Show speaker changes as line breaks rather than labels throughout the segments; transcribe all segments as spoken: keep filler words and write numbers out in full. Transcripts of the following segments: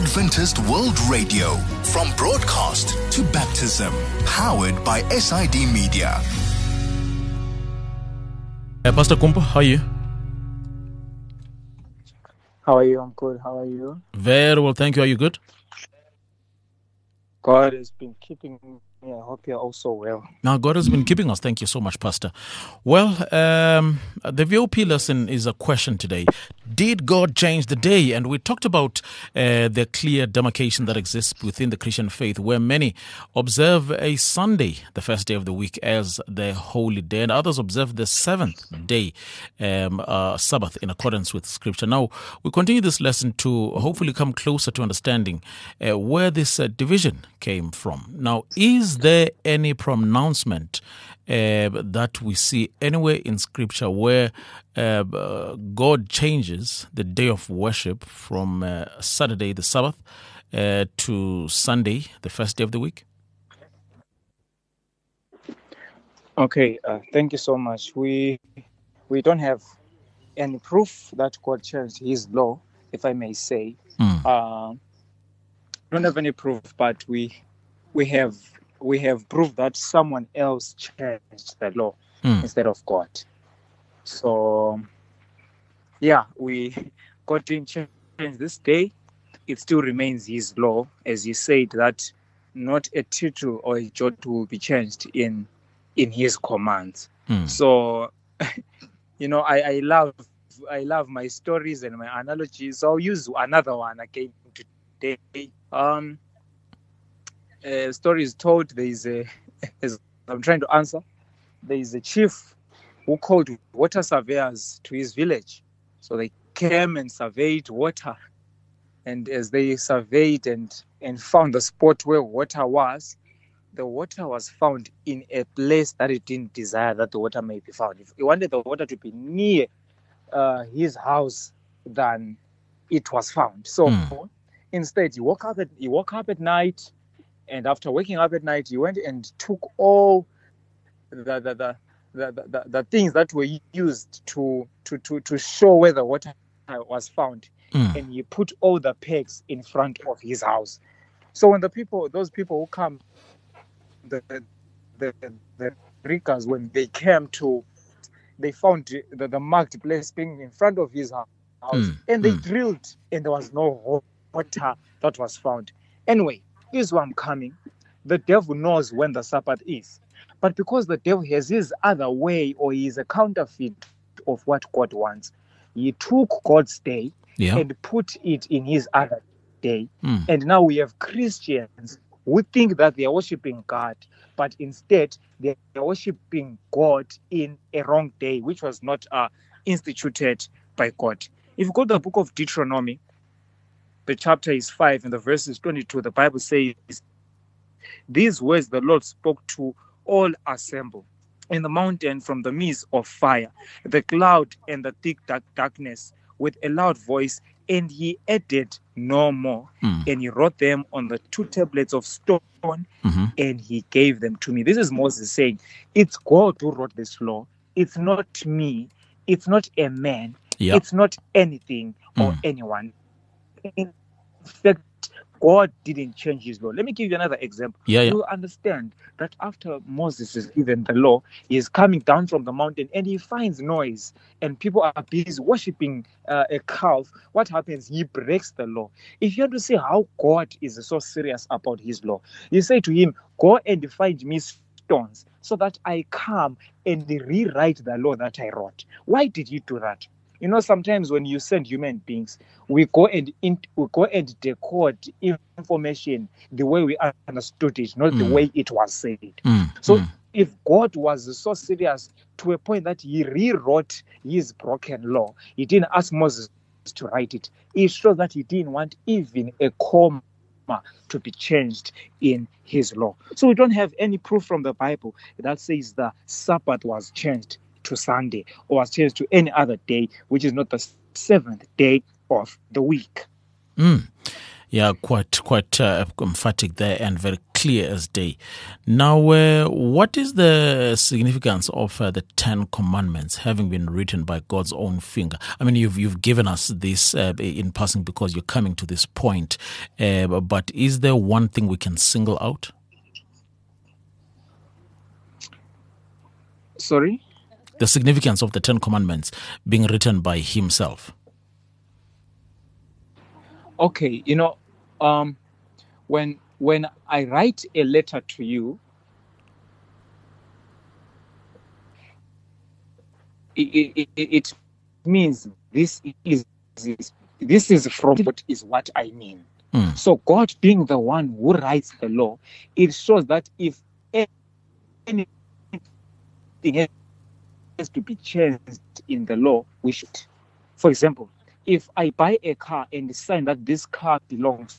Adventist World Radio, from broadcast to baptism, powered by S I D Media.
Uh, Pastor Kumpo, how are you?
How are you? I'm good. How are you?
Very well, thank you. Are you good?
God has been keeping me. I hope you're also well.
Now, God has been keeping us. Thank you so much, Pastor. Well, um, the V O P lesson is a question today. Did God change the day? And we talked about uh, the clear demarcation that exists within the Christian faith, where many observe a Sunday, the first day of the week, as the holy day, and others observe the seventh day, um, uh, Sabbath, in accordance with Scripture. Now, we continue this lesson to hopefully come closer to understanding uh, where this uh, division came from. Now, is there any pronouncement uh, that we see anywhere in Scripture where uh, God changes the day of worship from uh, Saturday, the Sabbath, uh, to Sunday, the first day of the week?
Okay, uh, thank you so much. We we don't have any proof that God changed His law, if I may say.
Mm.
Uh, don't have any proof, but we we have we have proof that someone else changed the law
Mm.
instead of God. So, yeah, we God didn't change this day. It still remains His law, as He said that not a tittle or a jot will be changed in in His commands.
Mm.
So, you know, I, I love I love my stories and my analogies. So I'll use another one again today. Um, a story is told. There is a, as I'm trying to answer, there is a chief who called water surveyors to his village. So they came and surveyed water. And as they surveyed and, and found the spot where water was, the water was found in a place that it didn't desire that the water may be found. If he wanted the water to be near uh, his house, then it was found. So
Mm.
instead, he woke up at he woke up at night, and after waking up at night, he went and took all the the the, the, the, the, the things that were used to, to, to, to show where the water was found,
Mm.
and he put all the pegs in front of his house. So when the people, those people who come, the the the Rikas, when they came to, they found the, the marked place being in front of his house,
Mm.
and they
Mm.
drilled, and there was no water that was found. Anyway, here's where I'm coming. The devil knows when the Sabbath is, but because the devil has his other way, or he is a counterfeit of what God wants, he took God's day
Yeah.
and put it in his other day.
Mm.
And now we have Christians who think that they are worshiping God, but instead they are worshiping God in a wrong day, which was not uh, instituted by God. If you go to the book of Deuteronomy, the chapter is five and the verse is twenty-two, the Bible says, "These words the Lord spoke to all assemble in the mountain from the midst of fire, the cloud and the thick dark darkness, with a loud voice, and he added no more.
Mm.
And he wrote them on the two tablets of stone,
Mm-hmm.
and he gave them to me." This is Moses saying, it's God who wrote this law. It's not me. It's not a man.
Yeah.
It's not anything or
Mm.
anyone. In fact, God didn't change his law. Let me give you another example.
Yeah, yeah.
You understand that after Moses is given the law, he is coming down from the mountain and he finds noise and people are busy worshiping uh, a calf. What happens? He breaks the law. If you want to see how God is so serious about his law, you say to him, "Go and find me stones so that I come and rewrite the law that I wrote." Why did he do that? You know, sometimes when you send human beings, we go and in, we go and decode information the way we understood it, not the
Mm.
way it was said.
Mm.
So
Mm.
if God was so serious to a point that he rewrote his broken law, he didn't ask Moses to write it. It shows that he didn't want even a comma to be changed in his law. So we don't have any proof from the Bible that says the Sabbath was changed to Sunday or was changed to any other day, which is not the seventh day of the week.
Mm. Yeah, quite quite uh, emphatic there and very clear. clear as day. Now, uh, what is the significance of uh, the Ten Commandments having been written by God's own finger? I mean, you've you've given us this uh, in passing because you're coming to this point, uh, but is there one thing we can single out?
Sorry?
The significance of the Ten Commandments being written by himself.
Okay, you know, um, when when I write a letter to you, it, it, it means this is this is from what is what I mean.
Mm.
So God being the one who writes the law, it shows that if anything has to be changed in the law, we should. For example, if I buy a car and decide that this car belongs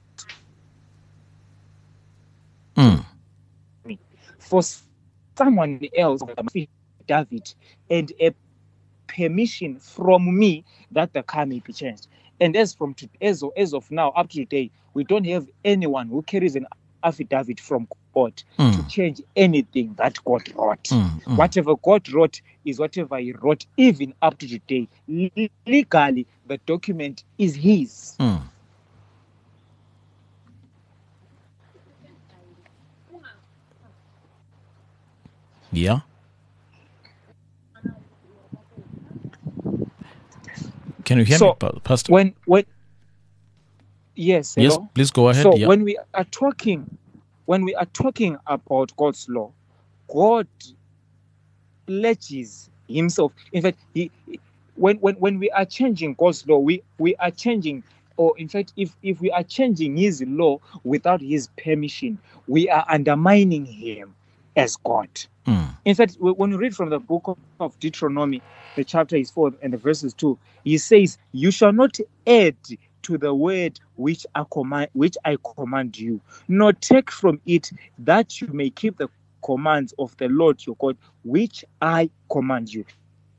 Mm.
to me, for someone else, David, and a permission from me that the car may be changed. And as from to, as, of, as of now, up to today, we don't have anyone who carries an affidavit from God
Mm.
to change anything that God wrote.
Mm, mm.
Whatever God wrote is whatever He wrote, even up to today. Le- legally, the document is His.
Mm. Yeah. Can you hear
So,
me, Pa- Pastor?
When when yes,
Yes,
hello?
please go ahead.
So
Yeah.
when we are talking, when we are talking about God's law, God pledges Himself. In fact, He, when when when we are changing God's law, we we are changing, or in fact, if if we are changing His law without His permission, we are undermining Him as God.
Mm.
In fact, when you read from the book of- of Deuteronomy, the chapter is four and the verse is two, He says, "You shall not add to the word which I command, which I command you, nor take from it, that you may keep the commands of the Lord your God, which I command you."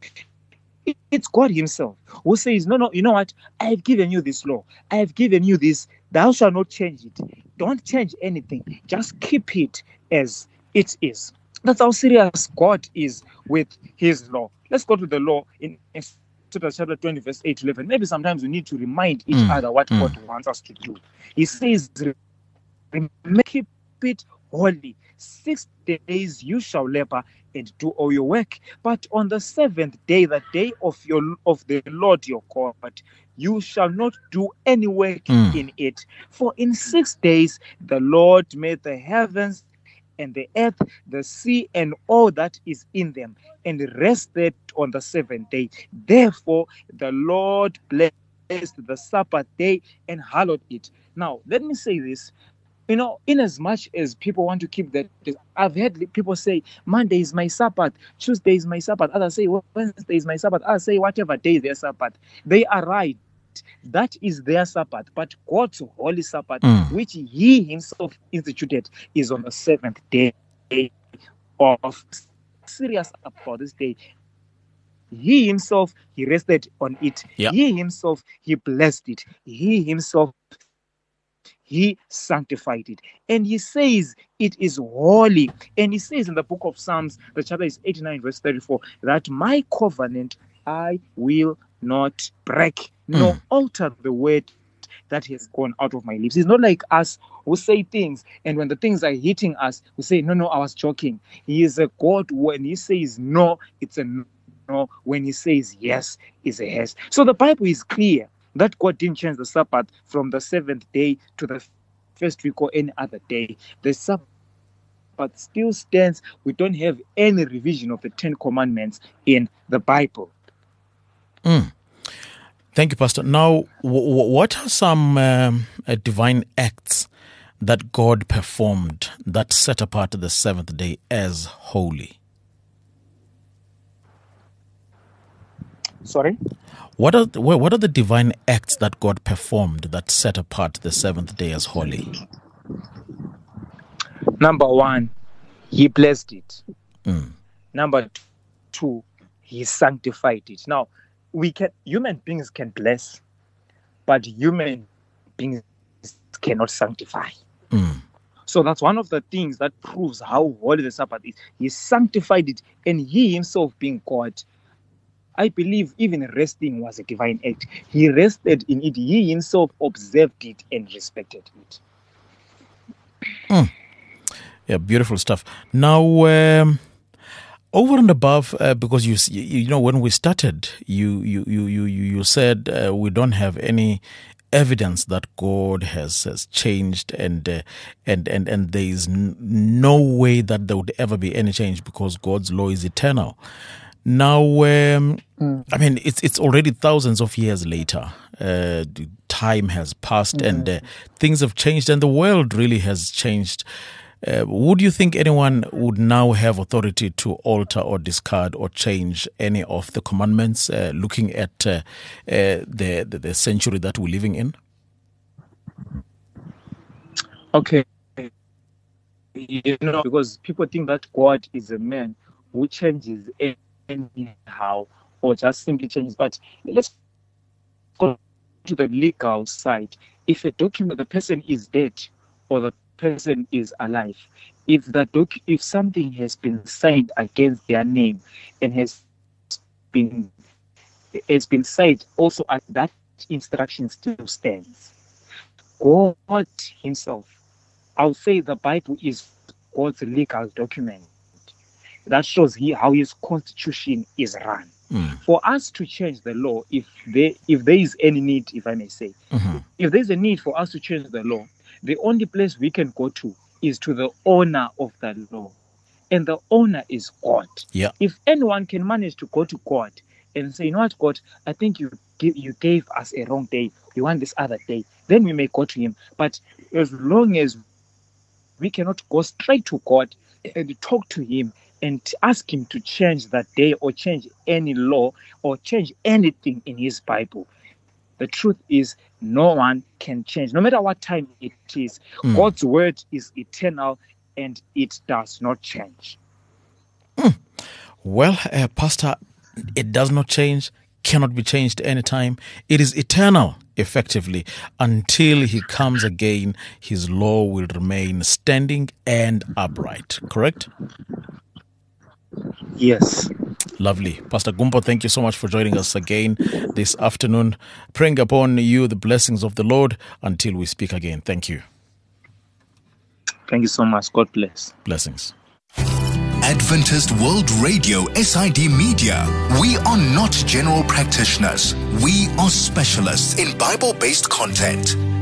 It's God Himself who says, "No, no, you know what? I have given you this law. I have given you this. Thou shalt not change it. Don't change anything. Just keep it as it is." That's how serious God is with His law. Let's go to the law in Exodus chapter twenty, verse eight to eleven. Maybe sometimes we need to remind each
Mm,
other what
mm.
God wants us to do. He says, "Keep it holy. Six days you shall labor and do all your work. But on the seventh day, the day of your of the Lord your God, you shall not do any work
Mm.
in it. For in six days the Lord made the heavens and the earth, the sea, and all that is in them, and rested on the seventh day. Therefore, the Lord blessed the Sabbath day and hallowed it." Now, let me say this. You know, in as much as people want to keep that, I've heard people say, "Monday is my Sabbath, Tuesday is my Sabbath," others say, "Wednesday is my Sabbath," others say, whatever day is their Sabbath. They are right. That is their Sabbath. But God's holy Sabbath,
Mm.
which He Himself instituted, is on the seventh day of. Serious about this day. He Himself, He rested on it.
Yeah.
He Himself, He blessed it. He Himself, He sanctified it. And He says it is holy. And He says in the book of Psalms, the chapter is eighty-nine, verse thirty-four, that my covenant I will not break, nor
Mm.
alter the word that has gone out of my lips. It's not like us who say things, and when the things are hitting us, we say, "No, no, I was joking." He is a God. When He says no, it's a no. When He says yes, it's a yes. So the Bible is clear that God didn't change the Sabbath from the seventh day to the first week or any other day. The Sabbath still stands. We don't have any revision of the Ten Commandments in the Bible.
Mm. Thank you, Pastor. Now, w- w- what are some um, uh, divine acts that God performed that set apart the seventh day as holy?
Sorry?
What are the, what are the divine acts that God performed that set apart the seventh day as holy?
Number one, He blessed it.
Mm.
Number two, He sanctified it. Now, we can human beings can bless, but human beings cannot sanctify.
Mm.
So that's one of the things that proves how holy the Sabbath is. He sanctified it, and he himself being God, I believe even resting was a divine act. He rested in it. He himself observed it and respected it.
Mm. Yeah, beautiful stuff. Now, um, over and above, uh, because you, you know, when we started, you you you you you said uh, we don't have any evidence that God has, has changed, and uh, and and and there is n- no way that there would ever be any change because God's law is eternal. Now, um, mm. I mean, it's it's already thousands of years later. Uh, time has passed, mm-hmm. and uh, things have changed, and the world really has changed. Uh, would you think anyone would now have authority to alter or discard or change any of the commandments, uh, looking at uh, uh, the, the the century that we're living in?
Okay. You know, because people think that God is a man who changes anyhow or just simply changes. But let's go to the legal side. If a document, the person is dead or the person is alive, if the doc, if something has been signed against their name and has been has been signed also, at that instruction still stands. God himself, I'll say the Bible is God's legal document that shows he, how his constitution is run. Mm. For us to change the law, if there if there is any need, if I may say, mm-hmm. if there's a need for us to change the law, the only place we can go to is to the owner of the law. And the owner is God.
Yeah.
If anyone can manage to go to God and say, you know what, God, I think you give, you gave us a wrong day. We want this other day. Then we may go to him. But as long as we cannot go straight to God and talk to him and ask him to change that day or change any law or change anything in his Bible, the truth is no one can change, no matter what time it is. Mm. God's word is eternal and it does not change.
Mm. Well, uh, Pastor, it does not change, cannot be changed anytime. It is eternal, effectively. Until he comes again, his law will remain standing and upright. Correct?
Yes.
Lovely. Pastor Gumbo, thank you so much for joining us again this afternoon. Praying upon you the blessings of the Lord until we speak again. Thank you.
Thank you so much. God bless.
Blessings.
Adventist World Radio, S I D Media. We are not general practitioners. We are specialists in Bible-based content.